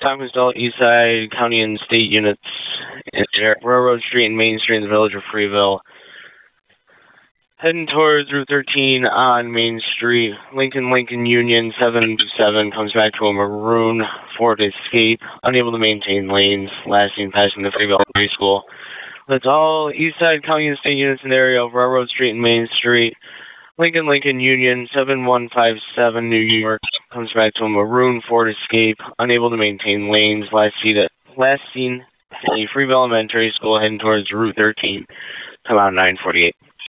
Tom Costello, East Side County and State units. Railroad Street and Main Street in the village of Freeville. Heading towards Route 13 on Main Street. Lincoln Union 727 comes back to a maroon Ford Escape, unable to maintain lanes, last seen passing the Freeville High School. That's all East Side County and State units in the area of Railroad Street and Main Street. Lincoln Union 7157 New York comes back to a maroon Ford Escape, unable to maintain lanes, last seen at a Freeville Elementary School heading towards Route 13. Come out 948.